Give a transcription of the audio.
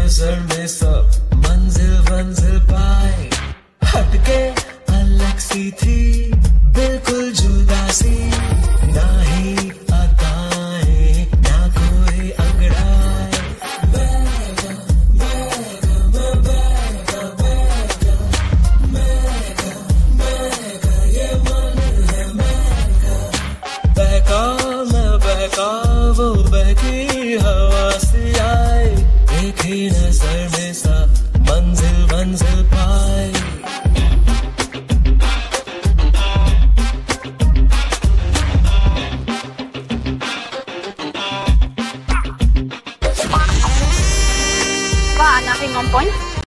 नजर में सब मंजिल मंजिल पाए, हटके अलग सी थी